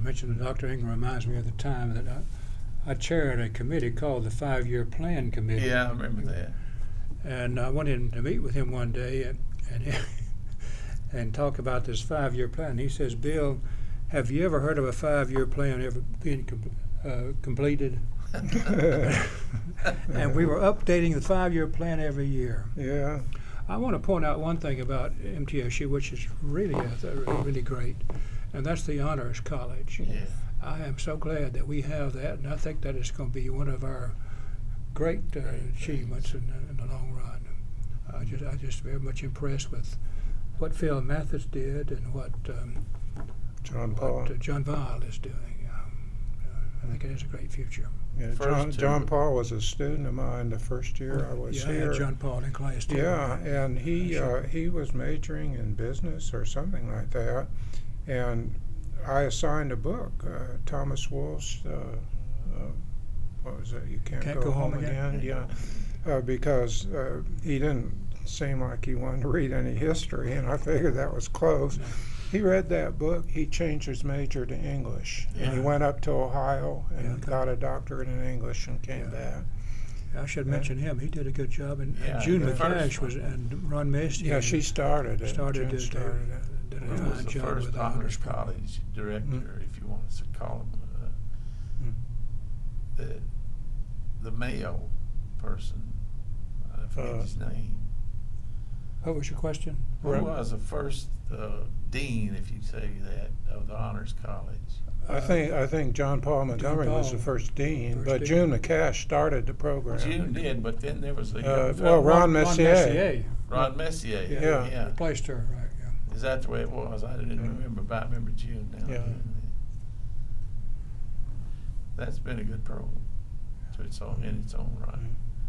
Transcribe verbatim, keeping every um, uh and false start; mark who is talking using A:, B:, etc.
A: mentioned Doctor Ingram reminds me of the time that I, I chaired a committee called the Five-Year Plan Committee.
B: Yeah, I remember that.
A: And I went in to meet with him one day and and, and talk about this five-year plan. He says, Bill, have you ever heard of a five-year plan ever being com- uh, completed? And we were updating the five-year plan every year.
C: Yeah.
A: I want to point out one thing about M T S U, which is really, I thought, really great, and that's the Honors College.
B: Yeah.
A: I am so glad that we have that, and I think that is going to be one of our great uh, achievements in, in the long run. I just, I just very much impressed with what Phil Mathis did and what um,
C: John Paul.
A: what uh, John Weil is doing. Um, uh, I think it has a great future.
C: Yeah,
B: First
C: John,
B: two-
C: John Paul was a student of mine the first year I was
A: yeah,
C: here.
A: I had John Paul in class too.
C: Yeah, and he
A: Sure.
C: uh, he was majoring in business or something like that, and I assigned a book, uh, Thomas Wolfe's. Uh, uh, what was it? You can't,
A: Can't Go Home Again?
C: Yeah, uh, because uh, he didn't seem like he wanted to read any history, and I figured that was close.
A: No.
C: He read that book. He changed his major to English, and he
A: Yeah.
C: went up to Ohio and
A: Yeah, okay.
C: got a doctorate in English and came
A: Yeah.
C: back.
A: I should
C: Yeah.
A: mention him. He did a good job, and,
B: Yeah,
A: and June
B: the first
A: McCash was
B: one.
A: and Ron Messier.
C: Yeah, she started it.
A: started
C: Jen
A: it.
C: started it.
A: Did a
B: He was
A: fine
B: the
A: job
B: first
A: with the
B: honors
A: honors program.
B: college director,
C: Mm.
B: if you want us to call him. Uh,
C: Mm.
B: the the Mayo person, I forget
C: Uh,
B: his name.
A: What was your question?
B: Who
C: Right.
B: was the first uh, dean, if you say that, of the honors college?
C: I think I think John Paul Montgomery was the
A: Paul.
C: first dean,
A: First
C: but
A: dean.
C: June McCash started the program.
B: June did, but then there was a
C: Uh,
B: young
C: well,
B: fellow,
C: Ron
A: Ron
C: Messier.
A: Messier.
B: Ron Messier.
A: Yeah,
C: Yeah.
B: yeah.
A: replaced her, right? Yeah.
B: Is that the way it was? I didn't
C: Yeah.
B: remember, but I remember June now.
C: Yeah.
B: That's been a good program to its own, in its own right.